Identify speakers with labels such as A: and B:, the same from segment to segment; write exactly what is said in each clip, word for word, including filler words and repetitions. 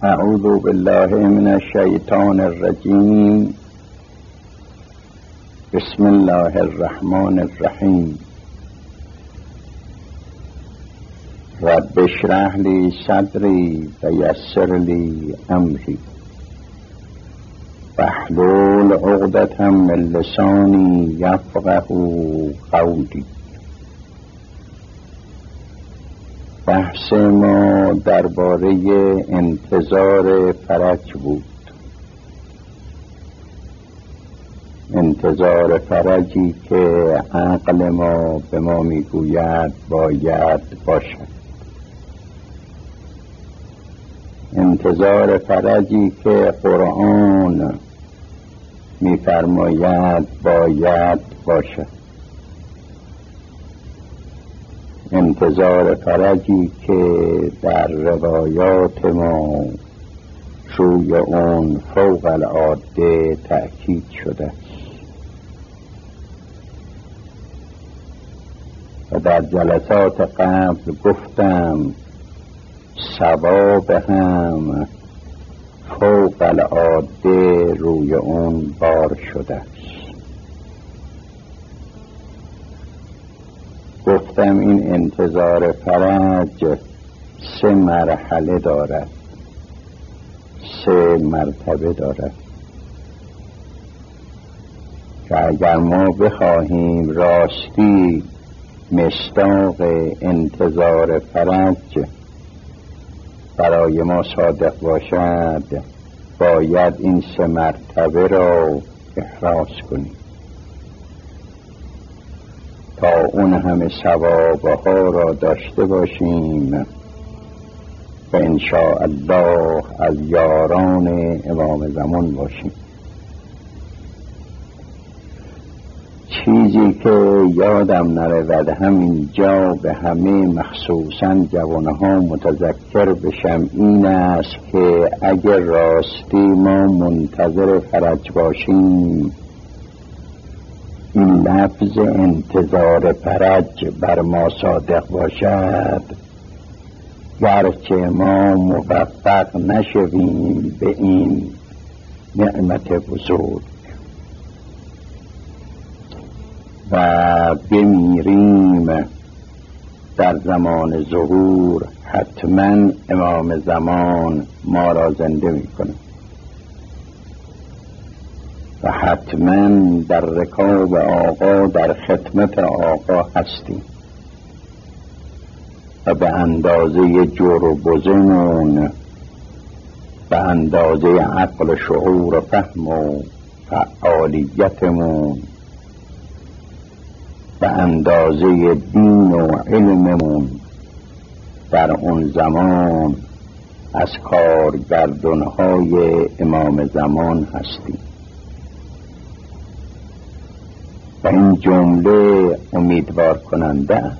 A: اعوذ بالله من الشیطان الرجیم. بسم الله الرحمن الرحیم. رب اشرح لی صدری و یسر لی امری واحلل عقدة من لسانی یفقهوا قولی. بحث ما درباره انتظار فرج بود. انتظار فرجی که عقل ما به ما میگوید باید باشد. انتظار فرجی که قرآن میفرماید باید باشد. انتظار فرجی که در روایات ما روی اون فوق العاده تأکید شده و در جلسات قبل گفتم ثواب هم فوق العاده روی اون بار شده. گفتم این انتظار فرج سه مرحله دارد، سه مرتبه دارد که اگر ما بخواهیم راستی مصداق انتظار فرج برای ما صادق باشد، باید این سه مرتبه را احراز کنیم تا اون همه ثوابها را داشته باشیم و انشاء الله از یاران امام زمان باشیم. چیزی که یادم نرود همین جا به همه مخصوصا جوانها متذکر بشم این است که اگر راستی ما منتظر فرج باشیم، این لفظ انتظار فرج بر ما صادق باشد، گرچه ما موفق نشویم به این نعمت بزرگ و بمیریم در زمان ظهور، حتما امام زمان ما را زنده میکنه و حتما در رکاب آقا در خدمت آقا هستیم و به اندازه جور و بزمون، به اندازه عقل و شعور و فهم و فعالیتمون، به اندازه دین و علممون در اون زمان از کارگردانهای امام زمان هستیم. و این جمله امیدوار کننده است.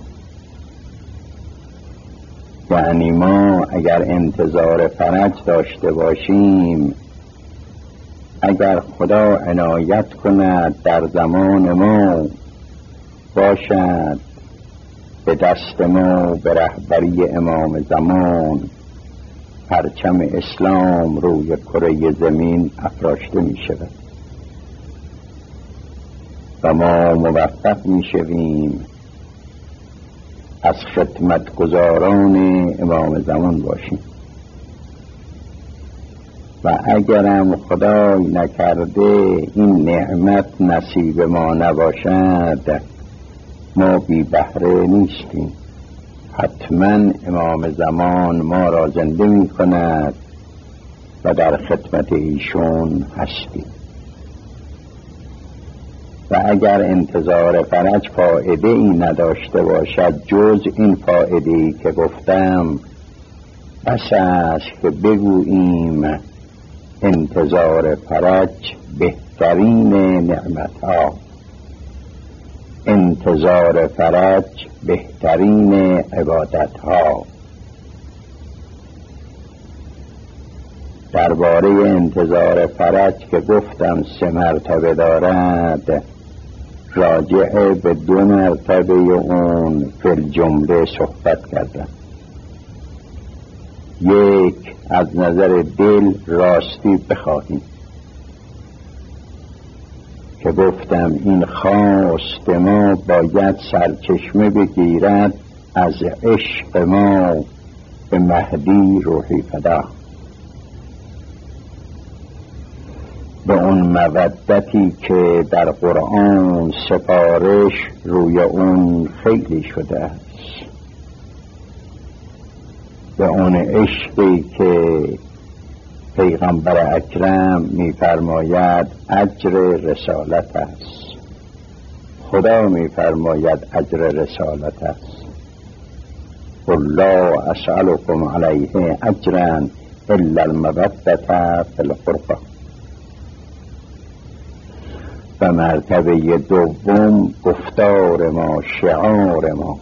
A: یعنی ما اگر انتظار فرج داشته باشیم، اگر خدا عنایت کند در زمان ما باشد به دست ما به رهبری امام زمان پرچم اسلام روی کره زمین افراشته می شود و ما موفق می شویم از خدمتگزاران امام زمان باشیم. و اگرم خدای نکرده این نعمت نصیب ما نباشد، ما بی بهره نیستیم. حتما امام زمان ما را زنده می کند و در خدمت ایشون هستیم. و اگر انتظار فرج فایده ای نداشته باشد جز این فایده ای که گفتم، بس است که بگوییم انتظار فرج بهترین نعمت ها، انتظار فرج بهترین عبادت ها. درباره انتظار فرج که گفتم سه مرتبه دارد، راجع به دو مرتبه اون فی الجمله صحبت کردم. یک، از نظر دل راستی بخواهیم که گفتم این خواست ما باید سرچشمه بگیرد از عشق ما به مهدی روحی فدا، به اون مودتی که در قرآن سفارش روی اون خیلی شده است، به اون عشقی که پیغمبر اکرم می‌فرماید اجر رسالت است، خدا می‌فرماید اجر رسالت است. قل لا اسألكم علیه اجرا الا المودة فی القربى. و مرتبه دوم گفتار ما، شعار ما،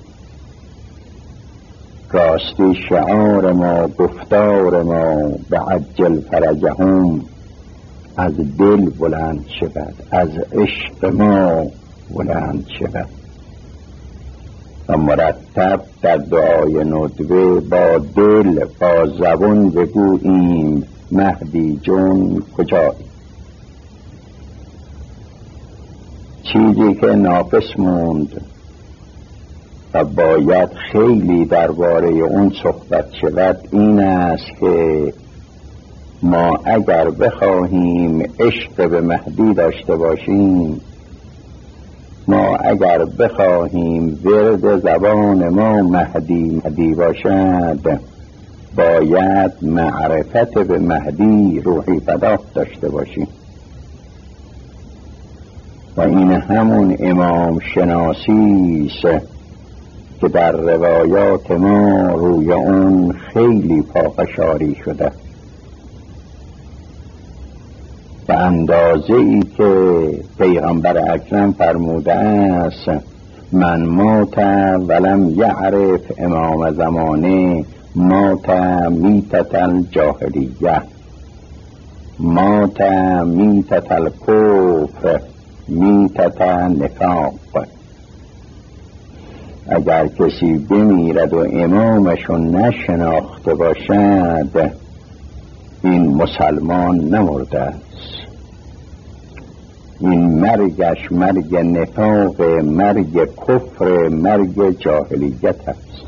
A: راستی شعار ما، گفتار ما به عجل فرجهم از دل بلند شود، از عشق ما بلند شود. و مرتب در دعای ندبه با دل با زبان بگوییم مهدی جون کجایی. چیزی که ناقص موند و باید خیلی درباره اون صحبت شود این است که ما اگر بخواهیم عشق به مهدی داشته باشیم، ما اگر بخواهیم ورد زبان ما مهدی مهدی باشد، باید معرفت به مهدی روحی فدا داشته باشیم. و این همون امام شناسی است که در روایات ما روی اون خیلی پافشاری شده. به اندازه ای که پیغمبر اکرم فرموده است من مات ولم یعرف امام زمانه مات میتت الجاهلیه، مات میتت الکفر، میتت نفاق. اگر کسی بمیرد و امامشون نشناخته باشد این مسلمان نمرده است، این مرگش مرگ نفاق، مرگ کفر، مرگ جاهلیت است.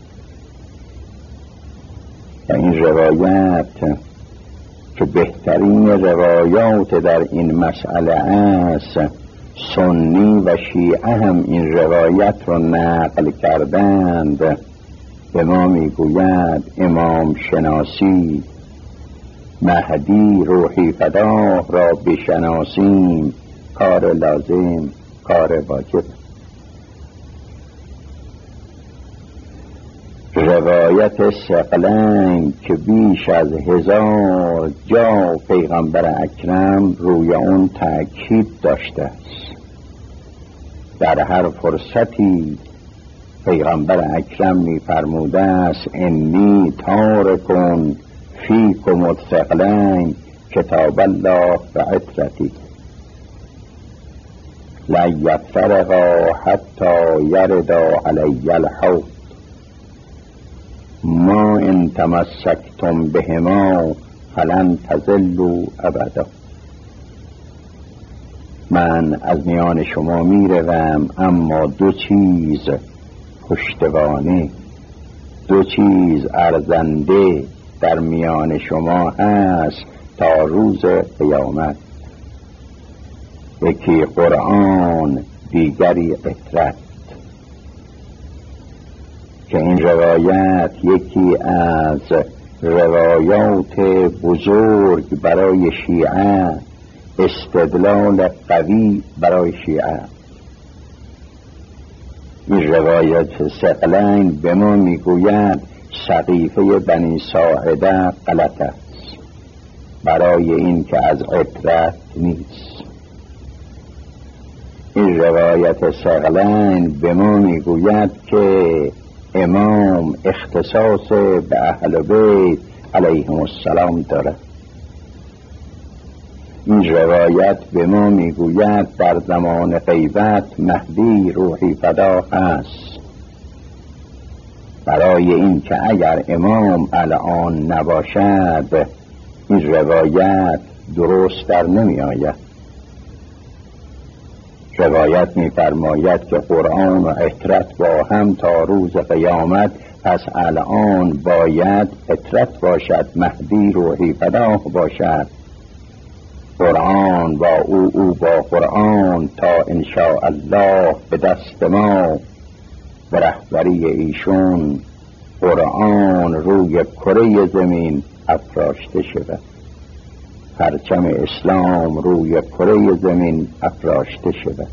A: و این روایت که بهترین روایات در این مسئله است، سنی و شیعه هم این روایت را نقل کردند، به ما میگوید امام شناسی مهدی روحی فدا را بشناسیم کار لازم، کار واجب. روایت ثقلین که بیش از هزار جا پیغمبر اکرم روی اون تأکید داشته است. در هر فرصتی پیغمبر اکرم می فرموده است انی تارکون فیکم الثقلین کتاب الله و عترتی لا یفترقا حتی یردا علی الحوض ما ان تمسکتم بهما فلن تضلوا ابدا. من از میان شما می روم اما دو چیز پشتوانه، دو چیز ارزنده در میان شما هست تا روز قیامت، یکی قرآن، دیگری عترت. که این روایت یکی از روایات بزرگ برای شیعه، استدلال قوی برای شیعه. این روایت ثقلین به ما میگوید سقیفه بنی ساعده غلط است برای این که از عترت نیست. این روایت ثقلین به ما میگوید که امام اختصاص به اهل بیت علیهم السلام دارد. این روایت به ما میگوید در زمان غیبت مهدی روحی فدا هست. برای این که اگر امام الان نباشد این روایت درست در نمی آید. روایت می فرماید که قرآن و عترت با هم تا روز قیامت، پس الان باید عترت باشد، مهدی روحی پناه باشد، قرآن با او او با قرآن، تا انشاء الله به دست ما به رهبری ایشون قرآن روی کره زمین افراشته شود، پرچم اسلام روی کره زمین افراشته شود.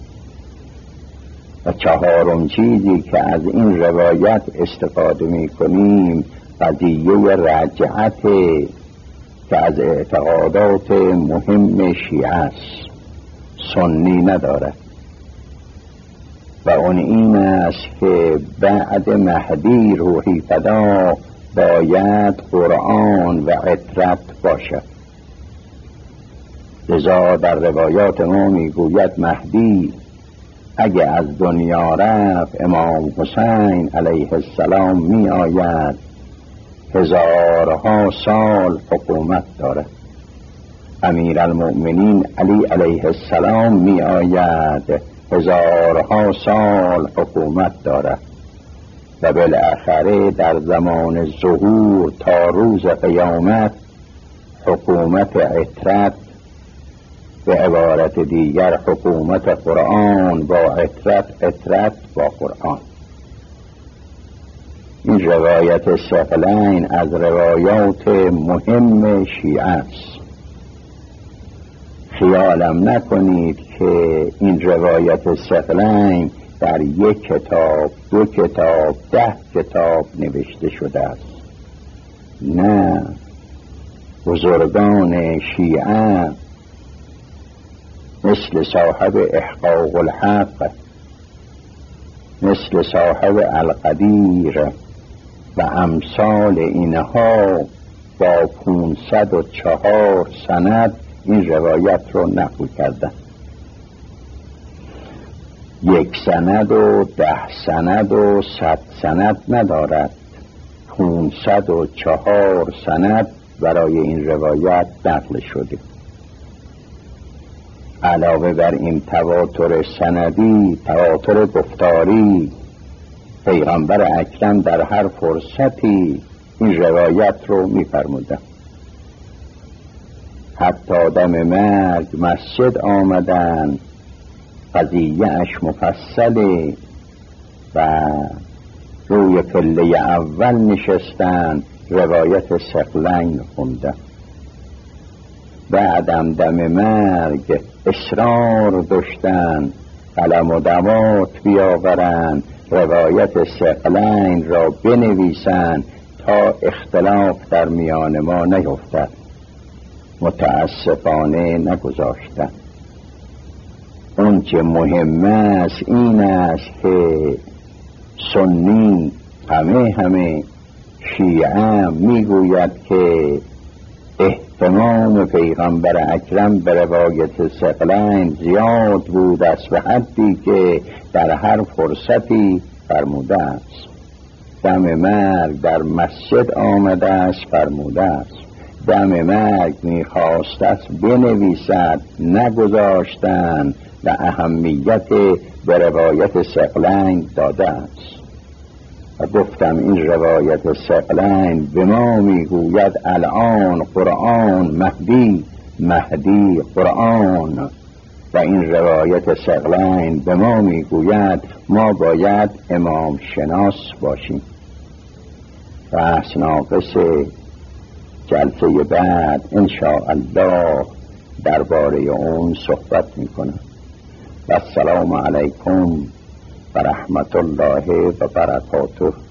A: و چهارم چیزی که از این روایت استفاده می کنیم قضیه رجعت که از اعتقادات مهم شیعه است، سنی ندارد، و اون این است که بعد مهدی روحی فدا باید قرآن و عترت باشد. لذا در روایات ما میگوید مهدی اگه از دنیا رفت امام حسین علیه السلام می آید، هزارها سال حکومت دارد. امیر المؤمنین علی علیه السلام می آید، هزارها سال حکومت دارد. و بالاخره در زمان ظهور تا روز قیامت حکومت عترت، به عبارت دیگر حکومت قرآن با عترت، عترت با قرآن. این روایت ثقلین از روایات مهم شیعه است. خیالم نکنید که این روایت ثقلین در یک کتاب، دو کتاب، ده کتاب نوشته شده است. نه، بزرگان شیعه مثل صاحب احقاق الحق، مثل صاحب القدیر و امثال اینها با پونصد و چهار سند این روایت رو نقل کردن. یک سند و ده سند و صد سند ندارد، پونصد و چهار سند برای این روایت نقل شده. علاوه بر این تواتر سندی، تواتر گفتاری، پیغمبر اکرم در هر فرصتی این روایت رو می‌فرمودند. حتی دم مرگ مسجد آمدن، قضیه اش مفصله و روی پله اول نشستن، روایت ثقلین خوندن. بعدم دم مرگ اصرار داشتن قلم و دوات بیاورن، روایت ثقلین را بنویسن تا اختلاف در میان ما نیفتد. متاسفانه نگذاشتن. اون چه مهم است این است که سنی همه همه شیعه میگوید که اهتمام پیغمبر اکرم به روایت ثقلین زیاد بود است به حدی که در هر فرصتی فرموده است. دم مرگ در مسجد آمده است فرموده است. دم مرگ میخواست است بنویسد، نگذاشتن و اهمیت به روایت ثقلین داده است. و گفتم این روایت ثقلین به ما میگوید الان قرآن مهدی، مهدی قرآن. و این روایت ثقلین به ما میگوید ما باید امام شناس باشیم. بحث ناقص جلسه بعد انشاءالله درباره اون صحبت میکنم. و السلام علیکم و رحمت الله و برکاته.